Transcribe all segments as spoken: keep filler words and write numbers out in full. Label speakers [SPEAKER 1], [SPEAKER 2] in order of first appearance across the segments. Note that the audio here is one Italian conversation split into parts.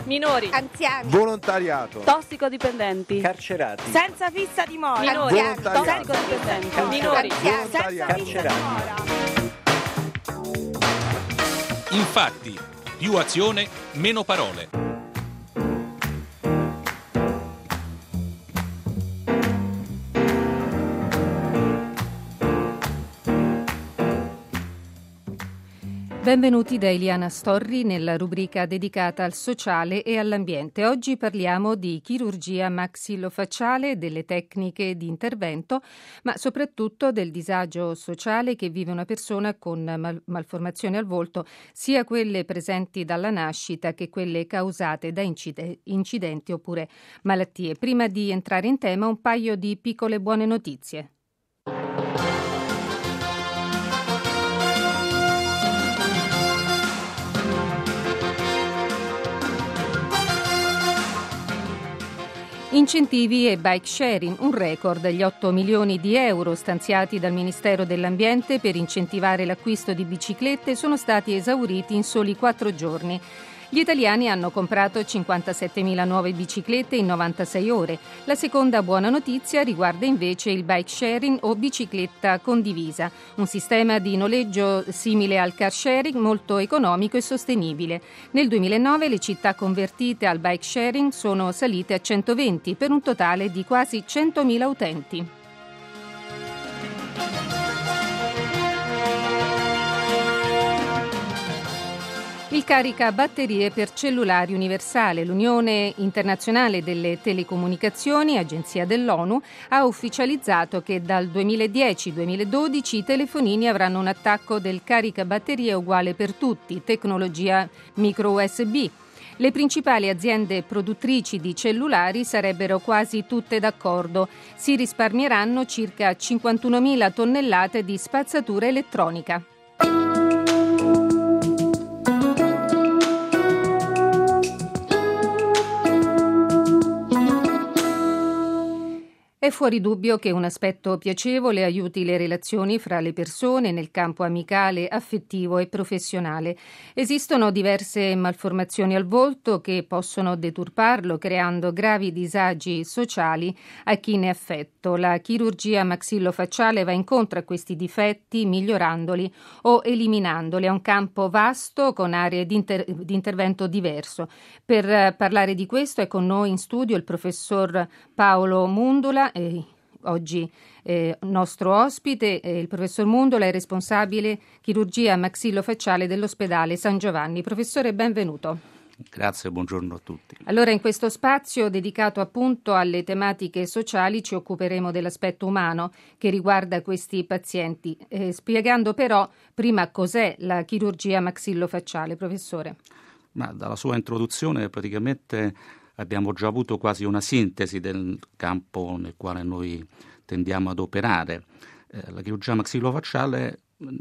[SPEAKER 1] minori,
[SPEAKER 2] anziani,
[SPEAKER 3] volontariato,
[SPEAKER 1] tossicodipendenti,
[SPEAKER 4] carcerati,
[SPEAKER 2] senza fissa dimora,
[SPEAKER 1] minori,
[SPEAKER 3] volontariato,
[SPEAKER 1] tossicodipendenti, minori,
[SPEAKER 2] anziani, senza
[SPEAKER 4] carcerati.
[SPEAKER 2] fissa dimora.
[SPEAKER 5] Infatti, più azione, meno parole.
[SPEAKER 6] Benvenuti da Eliana Storri nella rubrica dedicata al sociale e all'ambiente. Oggi parliamo di chirurgia maxillofacciale, delle tecniche di intervento, ma soprattutto del disagio sociale che vive una persona con mal- malformazioni al volto, sia quelle presenti dalla nascita che quelle causate da incide- incidenti oppure malattie. Prima di entrare in tema, un paio di piccole buone notizie. Incentivi e bike sharing, un record, gli otto milioni di euro stanziati dal Ministero dell'Ambiente per incentivare l'acquisto di biciclette sono stati esauriti in soli quattro giorni. Gli italiani hanno comprato cinquantasettemila nuove biciclette in novantasei ore. La seconda buona notizia riguarda invece il bike sharing o bicicletta condivisa, un sistema di noleggio simile al car sharing molto economico e sostenibile. Nel duemilanove le città convertite al bike sharing sono salite a centoventi per un totale di quasi centomila utenti. Il caricabatterie per cellulari universale. L'Unione Internazionale delle Telecomunicazioni, agenzia dell'ONU, ha ufficializzato che dal duemiladieci duemiladodici i telefonini avranno un attacco del caricabatterie uguale per tutti, tecnologia micro U S B. Le principali aziende produttrici di cellulari sarebbero quasi tutte d'accordo. Si risparmieranno circa cinquantunomila tonnellate di spazzatura elettronica. È fuori dubbio che un aspetto piacevole aiuti le relazioni fra le persone nel campo amicale, affettivo e professionale. Esistono diverse malformazioni al volto che possono deturparlo, creando gravi disagi sociali a chi ne è affetto. La chirurgia maxillofacciale va incontro a questi difetti migliorandoli o eliminandoli. È un campo vasto con aree di, inter- di intervento diverso. Per uh, parlare di questo è con noi in studio il professor Paolo Mundula. Eh, oggi eh, nostro ospite, eh, il professor Mundula è responsabile chirurgia maxillofacciale dell'ospedale San Giovanni. Professore, benvenuto.
[SPEAKER 4] Grazie, buongiorno a tutti.
[SPEAKER 6] Allora, in questo spazio dedicato appunto alle tematiche sociali ci occuperemo dell'aspetto umano che riguarda questi pazienti, eh, spiegando però prima cos'è la chirurgia maxillofacciale, professore.
[SPEAKER 4] Ma dalla sua introduzione praticamente abbiamo già avuto quasi una sintesi del campo nel quale noi tendiamo ad operare. Eh, la chirurgia maxillofacciale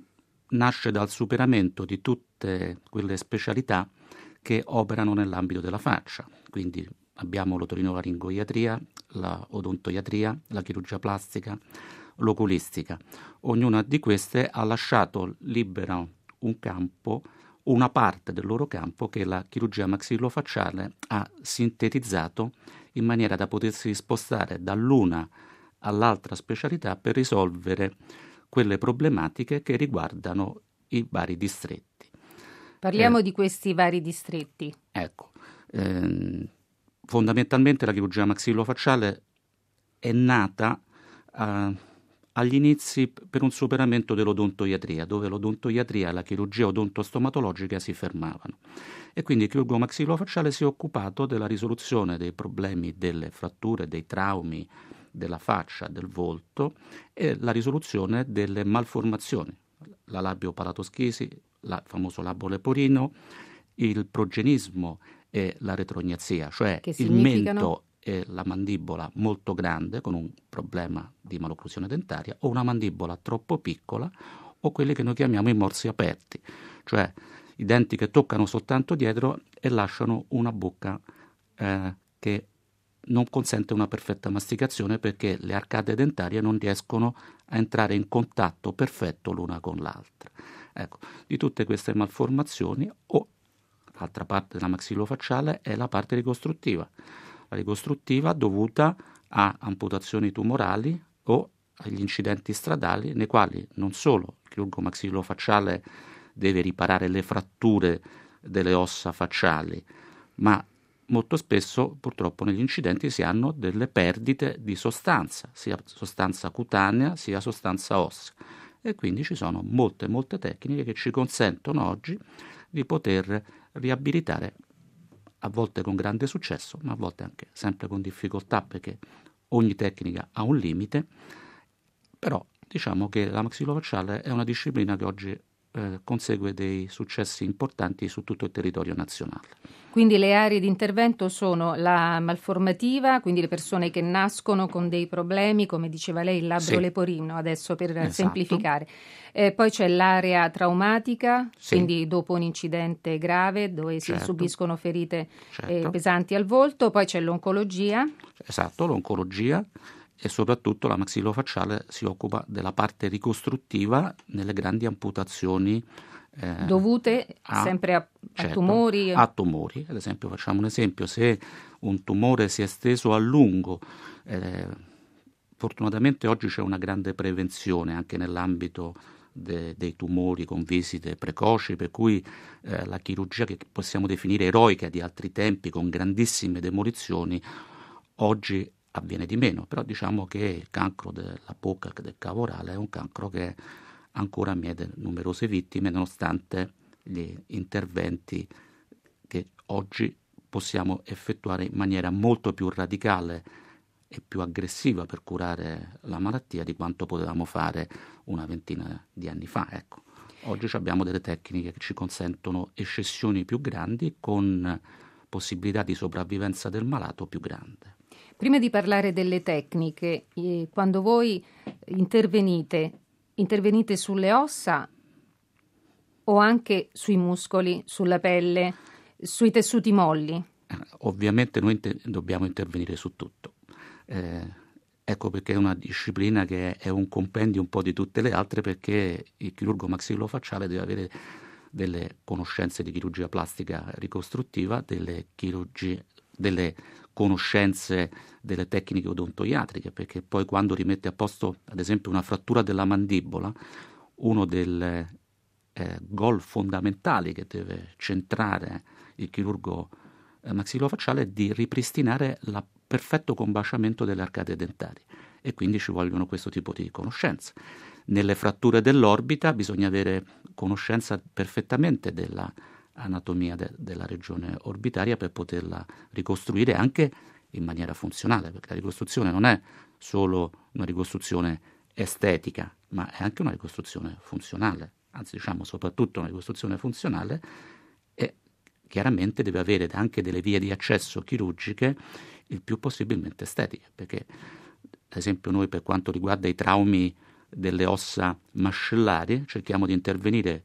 [SPEAKER 4] nasce dal superamento di tutte quelle specialità che operano nell'ambito della faccia. Quindi abbiamo l'otorinolaringoiatria, la odontoiatria, la chirurgia plastica, l'oculistica. Ognuna di queste ha lasciato libera un campo, una parte del loro campo che la chirurgia maxillofacciale ha sintetizzato in maniera da potersi spostare dall'una all'altra specialità per risolvere quelle problematiche che riguardano i vari distretti.
[SPEAKER 6] Parliamo
[SPEAKER 4] eh,
[SPEAKER 6] di questi vari distretti.
[SPEAKER 4] Ecco, ehm, fondamentalmente la chirurgia maxillofacciale è nata eh, agli inizi per un superamento dell'odontoiatria, dove l'odontoiatria e la chirurgia odontostomatologica si fermavano. E quindi il chirurgo maxillofacciale si è occupato della risoluzione dei problemi delle fratture, dei traumi della faccia, del volto e la risoluzione delle malformazioni, la labiopalatoschisi, il famoso labro leporino, il progenismo e la retrognazia, cioè il mento e la mandibola molto grande con un problema di malocclusione dentaria o una mandibola troppo piccola o quelli che noi chiamiamo i morsi aperti, cioè i denti che toccano soltanto dietro e lasciano una bocca eh, che non consente una perfetta masticazione perché le arcate dentarie non riescono a entrare in contatto perfetto l'una con l'altra. Ecco, di tutte queste malformazioni o altra parte della maxillofacciale è la parte ricostruttiva. La ricostruttiva dovuta a amputazioni tumorali o agli incidenti stradali, nei quali non solo il chirurgo maxillofacciale deve riparare le fratture delle ossa facciali, ma molto spesso purtroppo negli incidenti si hanno delle perdite di sostanza, sia sostanza cutanea sia sostanza ossea, e quindi ci sono molte molte tecniche che ci consentono oggi di poter riabilitare, a volte con grande successo, ma a volte anche sempre con difficoltà, perché ogni tecnica ha un limite. Però diciamo che la maxillofacciale è una disciplina che oggi eh, consegue dei successi importanti su tutto il territorio nazionale.
[SPEAKER 6] Quindi le aree di intervento sono la malformativa, quindi le persone che nascono con dei problemi, come diceva lei, il labbro
[SPEAKER 4] Sì.
[SPEAKER 6] leporino, adesso per
[SPEAKER 4] Esatto.
[SPEAKER 6] semplificare. Eh, poi c'è l'area traumatica,
[SPEAKER 4] Sì.
[SPEAKER 6] quindi dopo un incidente grave dove si
[SPEAKER 4] Certo.
[SPEAKER 6] subiscono ferite
[SPEAKER 4] Certo.
[SPEAKER 6] eh, pesanti al volto. Poi c'è l'oncologia.
[SPEAKER 4] Esatto, l'oncologia, e soprattutto la maxillofacciale si occupa della parte ricostruttiva nelle grandi amputazioni eh,
[SPEAKER 6] Dovute
[SPEAKER 4] a-
[SPEAKER 6] sempre a, a
[SPEAKER 4] certo,
[SPEAKER 6] tumori.
[SPEAKER 4] a tumori. Ad esempio, facciamo un esempio: se un tumore si è esteso a lungo, eh, fortunatamente oggi c'è una grande prevenzione anche nell'ambito de- dei tumori con visite precoci, per cui eh, la chirurgia che possiamo definire eroica di altri tempi, con grandissime demolizioni, oggi avviene di meno. Però diciamo che il cancro della bocca, del cavo orale, è un cancro che ancora miete numerose vittime, nonostante gli interventi che oggi possiamo effettuare in maniera molto più radicale e più aggressiva per curare la malattia di quanto potevamo fare una ventina di anni fa. Ecco. Oggi abbiamo delle tecniche che ci consentono escessioni più grandi, con possibilità di sopravvivenza del malato più grande.
[SPEAKER 6] Prima di parlare delle tecniche, eh, quando voi intervenite, intervenite sulle ossa o anche sui muscoli, sulla pelle, sui tessuti molli?
[SPEAKER 4] Eh, ovviamente noi inter- dobbiamo intervenire su tutto. Eh, ecco perché è una disciplina che è un compendio un po' di tutte le altre, perché il chirurgo maxillofacciale deve avere delle conoscenze di chirurgia plastica ricostruttiva, delle chirurgie, delle conoscenze delle tecniche odontoiatriche, perché poi quando rimette a posto ad esempio una frattura della mandibola, uno dei eh, gol fondamentali che deve centrare il chirurgo eh, maxillofacciale è di ripristinare il perfetto combaciamento delle arcate dentarie, e quindi ci vogliono questo tipo di conoscenze. Nelle fratture dell'orbita bisogna avere conoscenza perfettamente della anatomia de- della regione orbitaria per poterla ricostruire anche in maniera funzionale, perché la ricostruzione non è solo una ricostruzione estetica, ma è anche una ricostruzione funzionale, anzi diciamo soprattutto una ricostruzione funzionale, e chiaramente deve avere anche delle vie di accesso chirurgiche il più possibilmente estetiche, perché ad esempio noi, per quanto riguarda i traumi delle ossa mascellari, cerchiamo di intervenire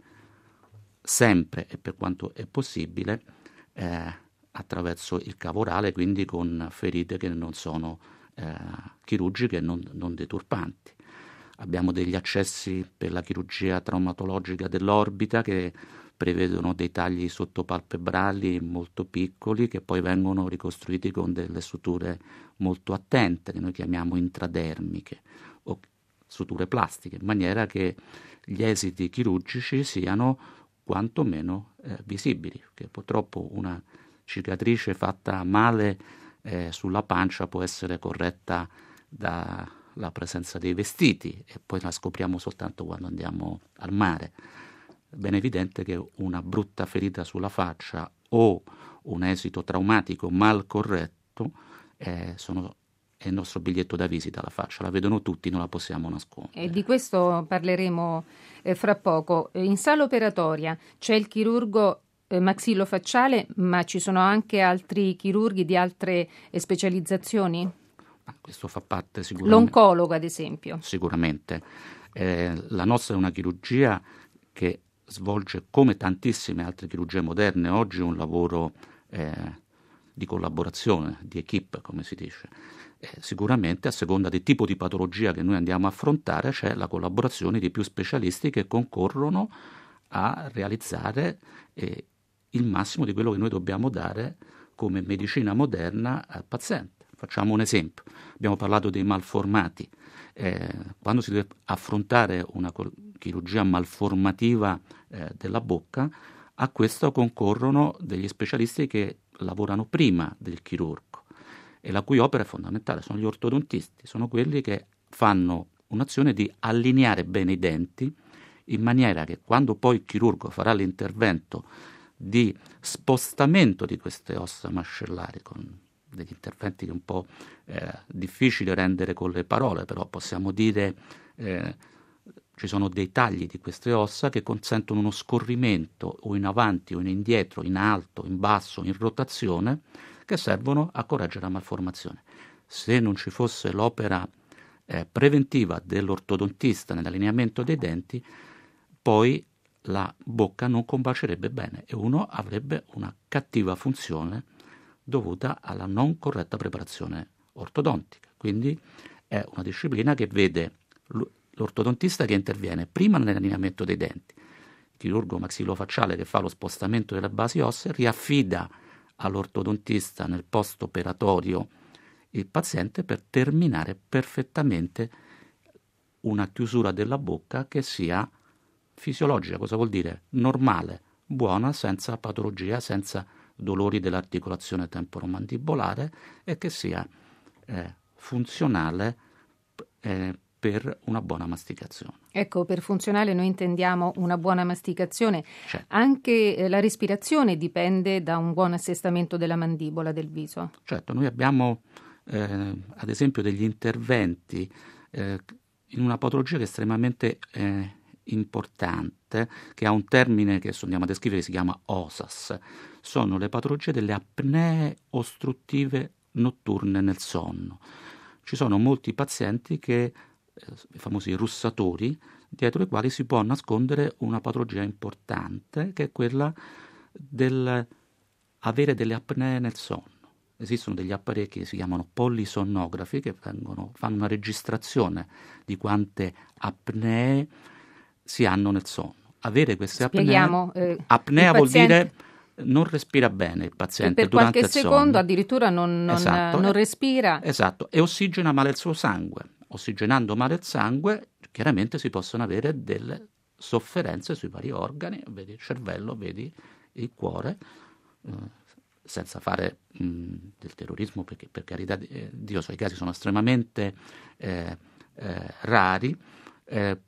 [SPEAKER 4] sempre e per quanto è possibile eh, attraverso il cavo orale, quindi con ferite che non sono eh, chirurgiche e non, non deturpanti. Abbiamo degli accessi per la chirurgia traumatologica dell'orbita che prevedono dei tagli sottopalpebrali molto piccoli, che poi vengono ricostruiti con delle suture molto attente, che noi chiamiamo intradermiche o suture plastiche, in maniera che gli esiti chirurgici siano quantomeno eh, visibili, che purtroppo una cicatrice fatta male eh, sulla pancia può essere corretta dalla presenza dei vestiti, e poi la scopriamo soltanto quando andiamo al mare. È ben evidente che una brutta ferita sulla faccia o un esito traumatico mal corretto eh, sono è il nostro biglietto da visita alla faccia, la vedono tutti, non la possiamo nascondere.
[SPEAKER 6] E di questo parleremo eh, fra poco. In sala operatoria c'è il chirurgo eh, maxillofacciale, ma ci sono anche altri chirurghi di altre eh, specializzazioni?
[SPEAKER 4] Ah, questo fa parte sicuramente.
[SPEAKER 6] L'oncologo, ad esempio.
[SPEAKER 4] Sicuramente. Eh, la nostra è una chirurgia che svolge, come tantissime altre chirurgie moderne, oggi un lavoro eh, di collaborazione, di equipe, come si dice. Eh, sicuramente a seconda del tipo di patologia che noi andiamo a affrontare c'è la collaborazione di più specialisti che concorrono a realizzare eh, il massimo di quello che noi dobbiamo dare come medicina moderna al paziente. Facciamo un esempio. Abbiamo parlato dei malformati. Eh, quando si deve affrontare una chirurgia malformativa eh, della bocca, a questo concorrono degli specialisti che lavorano prima del chirurgo e la cui opera è fondamentale, sono gli ortodontisti, sono quelli che fanno un'azione di allineare bene i denti in maniera che quando poi il chirurgo farà l'intervento di spostamento di queste ossa mascellari, con degli interventi che è un po' eh, difficile rendere con le parole, però possiamo dire eh, ci sono dei tagli di queste ossa che consentono uno scorrimento o in avanti o in indietro, in alto, in basso, in rotazione, che servono a correggere la malformazione. Se non ci fosse l'opera eh, preventiva dell'ortodontista nell'allineamento dei denti, poi la bocca non combacerebbe bene e uno avrebbe una cattiva funzione dovuta alla non corretta preparazione ortodontica. Quindi è una disciplina che vede l'ortodontista che interviene prima nell'allineamento dei denti, il chirurgo maxillofacciale che fa lo spostamento delle basi ossee, riaffida all'ortodontista nel post-operatorio il paziente per terminare perfettamente una chiusura della bocca che sia fisiologica. Cosa vuol dire? Normale, buona, senza patologia, senza dolori dell'articolazione temporomandibolare e che sia eh, funzionale eh, per una buona masticazione.
[SPEAKER 6] Ecco, per funzionale noi intendiamo una buona masticazione.
[SPEAKER 4] Certo.
[SPEAKER 6] Anche eh, la respirazione dipende da un buon assestamento della mandibola del viso.
[SPEAKER 4] Certo, noi abbiamo eh, ad esempio degli interventi eh, in una patologia che è estremamente eh, importante, che ha un termine che andiamo a descrivere che si chiama O S A S. Sono le patologie delle apnee ostruttive notturne nel sonno. Ci sono molti pazienti che, eh, i famosi russatori, dietro i quali si può nascondere una patologia importante, che è quella del avere delle apnee nel sonno. Esistono degli apparecchi che si chiamano polisonnografi che vengono, fanno una registrazione di quante apnee si hanno nel sonno. Avere queste
[SPEAKER 6] Spieghiamo,
[SPEAKER 4] apnee,
[SPEAKER 6] eh,
[SPEAKER 4] apnea vuol
[SPEAKER 6] paziente...
[SPEAKER 4] dire non respira bene il paziente
[SPEAKER 6] per
[SPEAKER 4] durante
[SPEAKER 6] qualche
[SPEAKER 4] il sonno.
[SPEAKER 6] secondo addirittura non, non,
[SPEAKER 4] Esatto.
[SPEAKER 6] non respira.
[SPEAKER 4] Esatto, e ossigena male il suo sangue. Ossigenando male il sangue, chiaramente si possono avere delle sofferenze sui vari organi, vedi il cervello, vedi il cuore, eh, senza fare mh, del terrorismo, perché per carità di eh, Dio, i casi sono estremamente eh, eh, rari. Eh,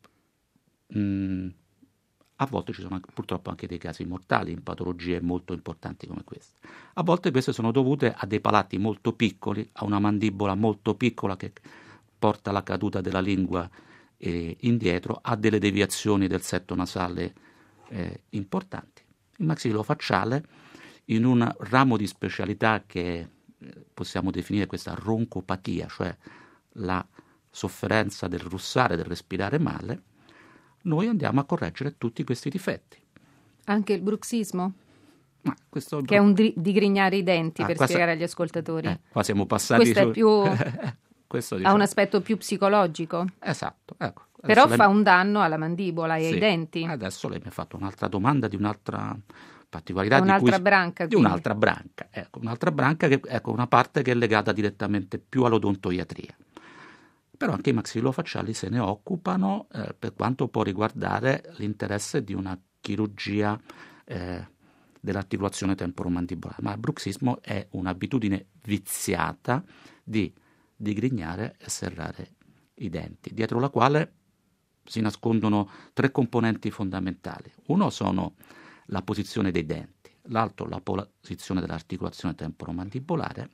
[SPEAKER 4] mh, A volte ci sono purtroppo anche dei casi mortali in patologie molto importanti come queste. A volte queste sono dovute a dei palati molto piccoli, a una mandibola molto piccola che porta alla caduta della lingua eh, indietro, a delle deviazioni del setto nasale eh, importanti. Il maxillofacciale, in un ramo di specialità che eh, possiamo definire questa roncopatia, cioè la sofferenza del russare, del respirare male, noi andiamo a correggere tutti questi difetti.
[SPEAKER 6] Anche il bruxismo?
[SPEAKER 4] Ma questo...
[SPEAKER 6] Che è un di- digrignare i denti,
[SPEAKER 4] ah,
[SPEAKER 6] per
[SPEAKER 4] questa...
[SPEAKER 6] spiegare agli ascoltatori.
[SPEAKER 4] Eh, qua siamo passati
[SPEAKER 6] Questo
[SPEAKER 4] su...
[SPEAKER 6] è più...
[SPEAKER 4] questo, diciamo...
[SPEAKER 6] ha un aspetto più psicologico.
[SPEAKER 4] Esatto. Ecco,
[SPEAKER 6] però
[SPEAKER 4] lei...
[SPEAKER 6] fa un danno alla mandibola e
[SPEAKER 4] sì.
[SPEAKER 6] ai denti.
[SPEAKER 4] Adesso lei mi ha fatto un'altra domanda di un'altra particolarità.
[SPEAKER 6] Un'altra
[SPEAKER 4] di cui...
[SPEAKER 6] branca.
[SPEAKER 4] Di un'altra branca. Ecco, un'altra branca che ecco, una parte che è legata direttamente più all'odontoiatria. Però anche i maxillofacciali se ne occupano eh, per quanto può riguardare l'interesse di una chirurgia eh, dell'articolazione temporomandibolare. Ma il bruxismo è un'abitudine viziata di digrignare e serrare i denti, dietro la quale si nascondono tre componenti fondamentali. Uno sono la posizione dei denti, l'altro la posizione dell'articolazione temporomandibolare,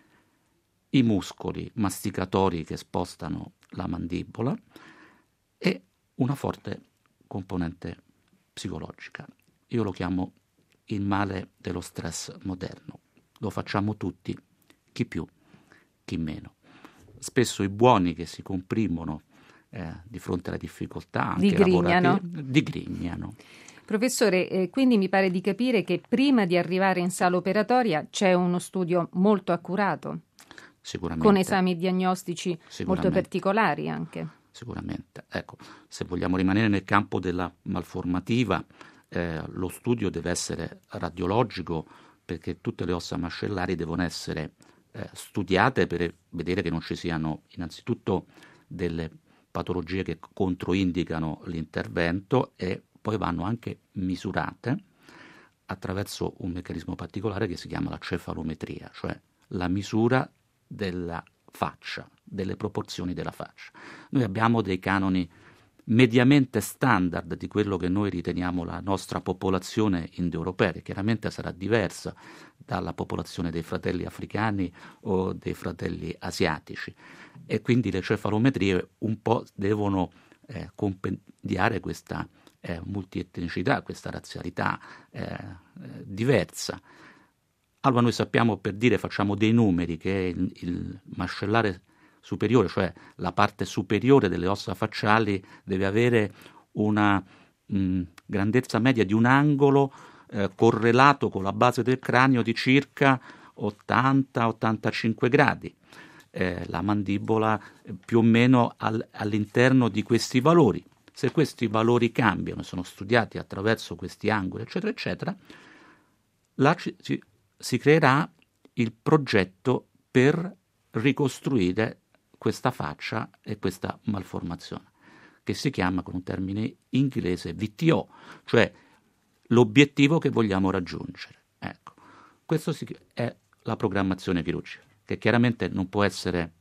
[SPEAKER 4] i muscoli masticatori che spostano la mandibola e una forte componente psicologica. Io lo chiamo il male dello stress moderno. Lo facciamo tutti, chi più, chi meno. Spesso i buoni che si comprimono eh, di fronte alle difficoltà anche lavorative digrignano.
[SPEAKER 6] Professore, eh, quindi mi pare di capire che prima di arrivare in sala operatoria c'è uno studio molto accurato.
[SPEAKER 4] Sicuramente.
[SPEAKER 6] Con esami diagnostici molto particolari anche.
[SPEAKER 4] Sicuramente. Ecco, se vogliamo rimanere nel campo della malformativa, eh, lo studio deve essere radiologico, perché tutte le ossa mascellari devono essere eh, studiate per vedere che non ci siano innanzitutto delle patologie che controindicano l'intervento, e poi vanno anche misurate attraverso un meccanismo particolare che si chiama la cefalometria, cioè la misura della faccia, delle proporzioni della faccia. Noi abbiamo dei canoni mediamente standard di quello che noi riteniamo la nostra popolazione indoeuropea, che chiaramente sarà diversa dalla popolazione dei fratelli africani o dei fratelli asiatici, e quindi le cefalometrie un po' devono eh, compendiare questa eh, multietnicità, questa razzialità eh, eh, diversa. Allora noi sappiamo, per dire, facciamo dei numeri, che il, il mascellare superiore, cioè la parte superiore delle ossa facciali, deve avere una mh, grandezza media di un angolo eh, correlato con la base del cranio di circa ottanta ottantacinque gradi. Eh, la mandibola eh, più o meno al, all'interno di questi valori. Se questi valori cambiano, sono studiati attraverso questi angoli, eccetera, eccetera, là ci, ci, si creerà il progetto per ricostruire questa faccia e questa malformazione, che si chiama, con un termine inglese, V T O, cioè l'obiettivo che vogliamo raggiungere. Ecco, questo è la programmazione chirurgica, che chiaramente non può essere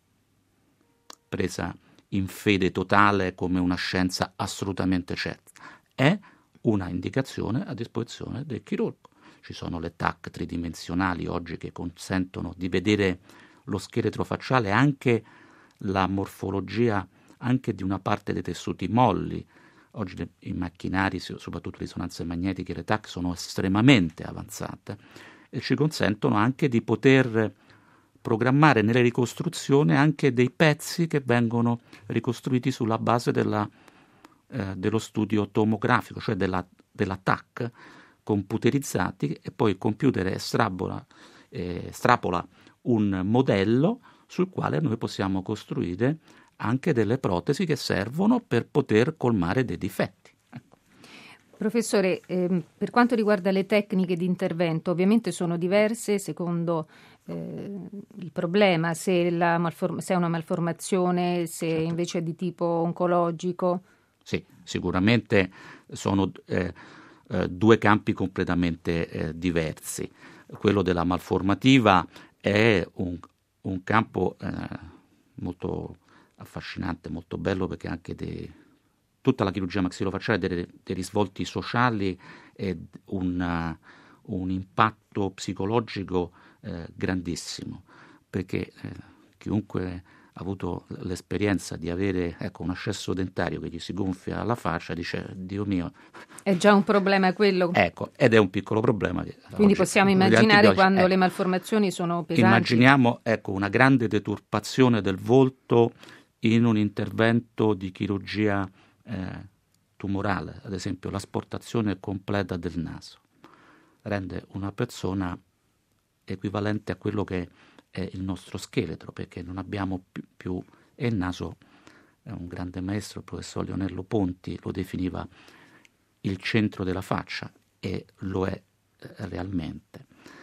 [SPEAKER 4] presa in fede totale come una scienza assolutamente certa, è una indicazione a disposizione del chirurgo. Ci sono le T A C tridimensionali oggi che consentono di vedere lo scheletro facciale, anche la morfologia anche di una parte dei tessuti molli. Oggi le, i macchinari, soprattutto le risonanze magnetiche, le T A C, sono estremamente avanzate e ci consentono anche di poter programmare nelle ricostruzioni anche dei pezzi che vengono ricostruiti sulla base della, eh, dello studio tomografico, cioè della, della T A C, computerizzati, e poi il computer estrapola, eh, estrapola un modello sul quale noi possiamo costruire anche delle protesi che servono per poter colmare dei difetti. Ecco.
[SPEAKER 6] Professore, ehm, per quanto riguarda le tecniche di intervento, ovviamente sono diverse secondo eh, il problema, se, la malform- se è una malformazione, se certo. invece è di tipo oncologico.
[SPEAKER 4] Sì, sicuramente sono eh, eh, due campi completamente eh, diversi. Quello della malformativa è un, un campo eh, molto affascinante, molto bello, perché anche de, tutta la chirurgia maxillofacciale ha dei, dei risvolti sociali e un, un impatto psicologico eh, grandissimo, perché eh, chiunque ha avuto l'esperienza di avere ecco, un ascesso dentario che gli si gonfia la faccia dice: Dio mio,
[SPEAKER 6] è già un problema quello.
[SPEAKER 4] Ecco, ed è un piccolo problema.
[SPEAKER 6] Quindi oggi, possiamo immaginare quando ecco, le malformazioni sono pesanti.
[SPEAKER 4] Immaginiamo ecco, una grande deturpazione del volto in un intervento di chirurgia eh, tumorale, ad esempio l'asportazione completa del naso, rende una persona equivalente a quello che è il nostro scheletro, perché non abbiamo più, più e il naso, è un grande maestro, il professor Leonello Ponti, lo definiva il centro della faccia, e lo è eh, realmente.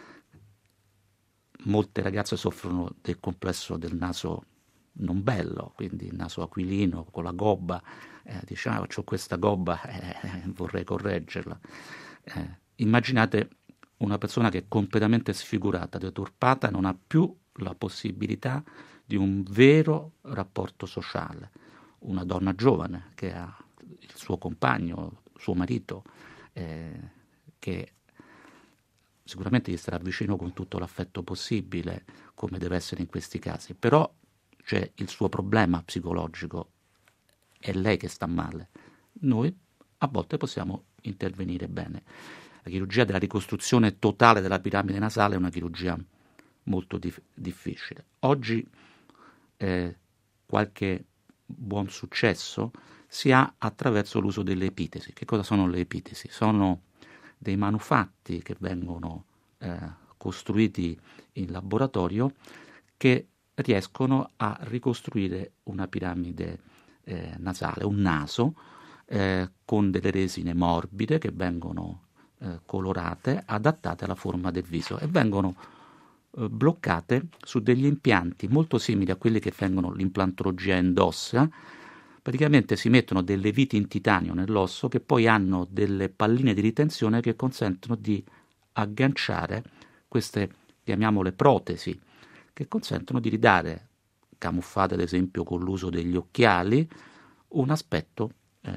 [SPEAKER 4] Molte ragazze soffrono del complesso del naso non bello, quindi il naso aquilino con la gobba, eh, diciamo ah, ho questa gobba, eh, vorrei correggerla. Eh, immaginate una persona che è completamente sfigurata, deturpata, non ha più la possibilità di un vero rapporto sociale. Una donna giovane che ha il suo compagno, suo marito, eh, che sicuramente gli starà vicino con tutto l'affetto possibile, come deve essere in questi casi, però c'è il suo problema psicologico, è lei che sta male. Noi a volte possiamo intervenire bene. La chirurgia della ricostruzione totale della piramide nasale è una chirurgia molto dif- difficile. Oggi eh, qualche buon successo si ha attraverso l'uso delle epitesi. Che cosa sono le epitesi? Sono dei manufatti che vengono eh, costruiti in laboratorio che riescono a ricostruire una piramide eh, nasale, un naso, eh, con delle resine morbide che vengono eh, colorate, adattate alla forma del viso e vengono eh, bloccate su degli impianti molto simili a quelli che vengono l'implantologia endossea. Praticamente si mettono delle viti in titanio nell'osso che poi hanno delle palline di ritenzione che consentono di agganciare queste, chiamiamole protesi, che consentono di ridare, camuffate ad esempio con l'uso degli occhiali, un aspetto eh,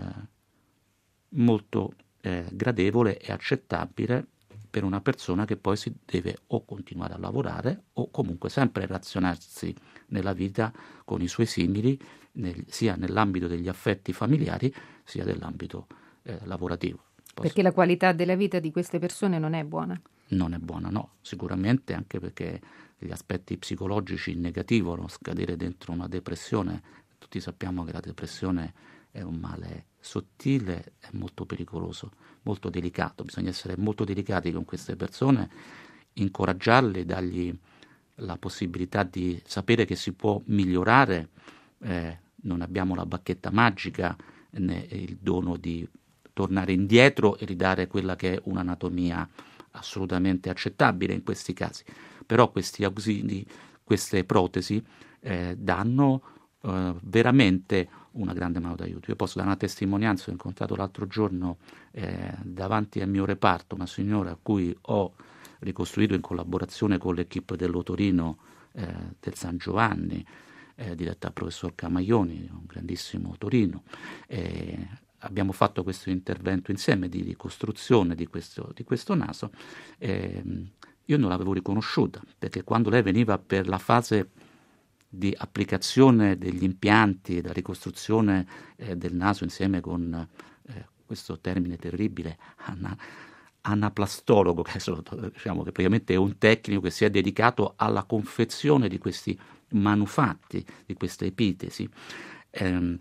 [SPEAKER 4] molto eh, gradevole e accettabile per una persona che poi si deve o continuare a lavorare o comunque sempre relazionarsi nella vita con i suoi simili, nel, sia nell'ambito degli affetti familiari sia nell'ambito eh, lavorativo. Posso...
[SPEAKER 6] Perché la qualità della vita di queste persone non è buona?
[SPEAKER 4] Non è buona, no, sicuramente, anche perché gli aspetti psicologici in negativo, no? Scadere dentro una depressione, tutti sappiamo che la depressione è un male sottile e molto pericoloso, molto delicato, bisogna essere molto delicati con queste persone, incoraggiarle, dargli la possibilità di sapere che si può migliorare, eh, non abbiamo la bacchetta magica né il dono di tornare indietro e ridare quella che è un'anatomia assolutamente accettabile in questi casi, però questi ausili, queste protesi eh, danno eh, veramente una grande mano d'aiuto. Io posso dare una testimonianza. Ho incontrato l'altro giorno eh, davanti al mio reparto una signora a cui ho ricostruito in collaborazione con l'equipe dell'Otorino eh, del San Giovanni, eh, diretta dal professor Camaglioni, un grandissimo otorino. Eh, abbiamo fatto questo intervento insieme di ricostruzione di questo, di questo naso. Eh, io non l'avevo riconosciuta, perché quando lei veniva per la fase di applicazione degli impianti e della ricostruzione eh, del naso insieme con eh, questo termine terribile, ana, anaplastologo, che, è, diciamo, che praticamente è un tecnico che si è dedicato alla confezione di questi manufatti, di queste epitesi, ehm,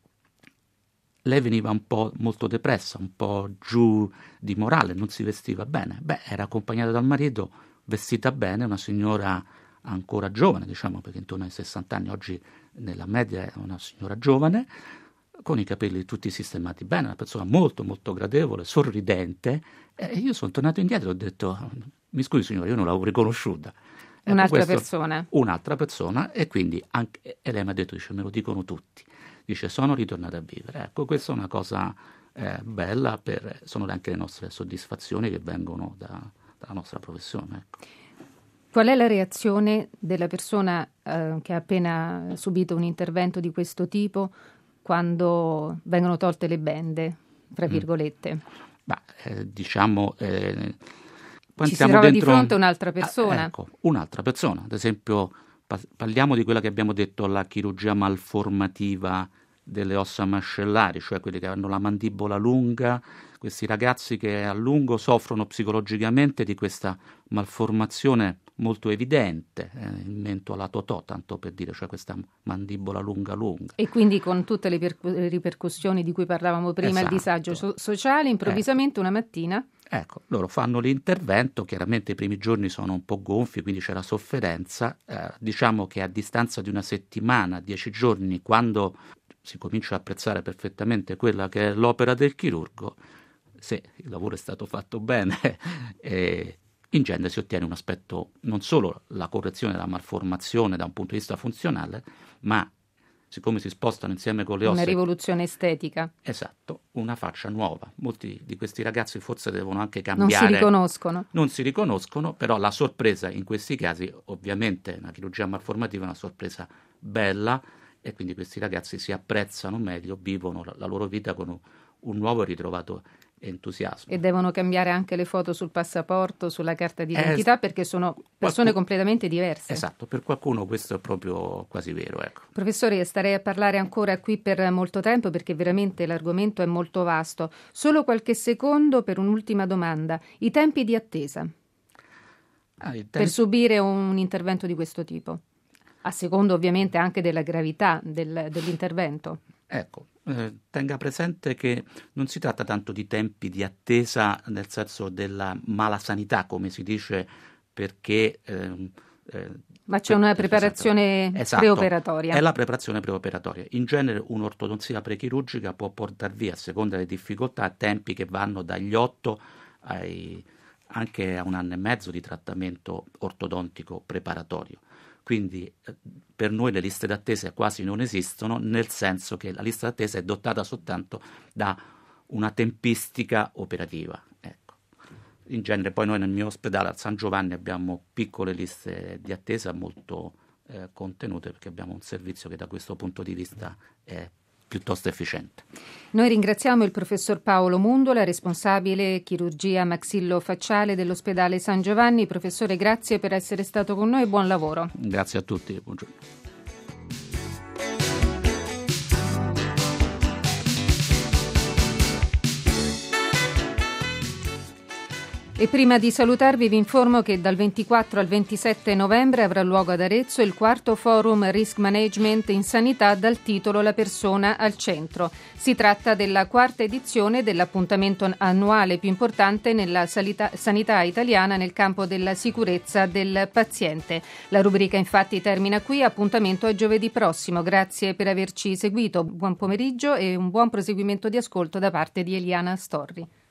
[SPEAKER 4] lei veniva un po' molto depressa, un po' giù di morale, non si vestiva bene. Beh, era accompagnata dal marito, vestita bene, una signora ancora giovane, diciamo, perché intorno ai sessanta anni, oggi nella media è una signora giovane, con i capelli tutti sistemati bene, una persona molto molto gradevole, sorridente, e io sono tornato indietro e ho detto: mi scusi signora, io non l'avevo riconosciuta. Ecco,
[SPEAKER 6] un'altra
[SPEAKER 4] questo,
[SPEAKER 6] persona.
[SPEAKER 4] Un'altra persona, e quindi anche, e lei mi ha detto, dice, me lo dicono tutti. Dice, sono ritornato a vivere. Ecco, questa è una cosa eh, bella, per, sono anche le nostre soddisfazioni che vengono da, dalla nostra professione. Ecco.
[SPEAKER 6] Qual è la reazione della persona eh, che ha appena subito un intervento di questo tipo quando vengono tolte le bende, tra virgolette? Mm.
[SPEAKER 4] Beh, eh, diciamo... Eh,
[SPEAKER 6] Ci si trova dentro... di fronte a un'altra persona.
[SPEAKER 4] Ah, ecco, un'altra persona. Ad esempio, parliamo di quella che abbiamo detto, la chirurgia malformativa delle ossa mascellari, cioè quelli che hanno la mandibola lunga, questi ragazzi che a lungo soffrono psicologicamente di questa malformazione molto evidente, eh, in mento alla Totò, tanto per dire, cioè questa mandibola lunga lunga.
[SPEAKER 6] E quindi con tutte le per- ripercussioni di cui parlavamo prima, esatto. Il disagio so- sociale, improvvisamente ecco. Una mattina...
[SPEAKER 4] Ecco, loro fanno l'intervento, chiaramente i primi giorni sono un po' gonfi, quindi c'è la sofferenza, eh, diciamo che a distanza di una settimana, dieci giorni, quando si comincia a apprezzare perfettamente quella che è l'opera del chirurgo, se il lavoro è stato fatto bene, eh, in genere si ottiene un aspetto, non solo la correzione della malformazione da un punto di vista funzionale, ma siccome si spostano insieme con le ossa...
[SPEAKER 6] Una rivoluzione estetica.
[SPEAKER 4] Esatto, una faccia nuova. Molti di questi ragazzi forse devono anche cambiare.
[SPEAKER 6] Non si riconoscono.
[SPEAKER 4] Non si riconoscono, però la sorpresa in questi casi, ovviamente una chirurgia malformativa è una sorpresa bella, e quindi questi ragazzi si apprezzano meglio, vivono la, la loro vita con un, un nuovo e ritrovato entusiasmo.
[SPEAKER 6] E devono cambiare anche le foto sul passaporto, sulla carta d'identità, es- perché sono persone
[SPEAKER 4] qualcuno,
[SPEAKER 6] completamente diverse.
[SPEAKER 4] Esatto, per qualcuno questo è proprio quasi vero. Ecco.
[SPEAKER 6] Professore, starei a parlare ancora qui per molto tempo perché veramente l'argomento è molto vasto. Solo qualche secondo per un'ultima domanda. I tempi di attesa ah, tempi... per subire un intervento di questo tipo, a secondo ovviamente anche della gravità del, dell'intervento.
[SPEAKER 4] Ecco, eh, tenga presente che non si tratta tanto di tempi di attesa nel senso della malasanità, come si dice, perché eh, eh,
[SPEAKER 6] Ma c'è una preparazione
[SPEAKER 4] esatto,
[SPEAKER 6] preoperatoria.
[SPEAKER 4] È la preparazione preoperatoria. In genere un'ortodonzia prechirurgica può portare via, a seconda delle difficoltà, tempi che vanno dagli otto ai, anche a un anno e mezzo di trattamento ortodontico preparatorio. Quindi eh, per noi le liste d'attesa quasi non esistono, nel senso che la lista d'attesa è dotata soltanto da una tempistica operativa. Ecco. In genere poi noi nel mio ospedale al San Giovanni abbiamo piccole liste di attesa molto eh, contenute, perché abbiamo un servizio che da questo punto di vista è piuttosto efficiente.
[SPEAKER 6] Noi ringraziamo il professor Paolo Mundola, responsabile chirurgia maxillofacciale dell'ospedale San Giovanni. Professore, grazie per essere stato con noi e buon lavoro.
[SPEAKER 4] Grazie a tutti, buongiorno.
[SPEAKER 6] E prima di salutarvi vi informo che dal ventiquattro al ventisette novembre avrà luogo ad Arezzo il quarto forum Risk Management in Sanità dal titolo La persona al centro. Si tratta della quarta edizione dell'appuntamento annuale più importante nella sanità, sanità italiana nel campo della sicurezza del paziente. La rubrica infatti termina qui, appuntamento a giovedì prossimo. Grazie per averci seguito, buon pomeriggio e un buon proseguimento di ascolto da parte di Eliana Storri.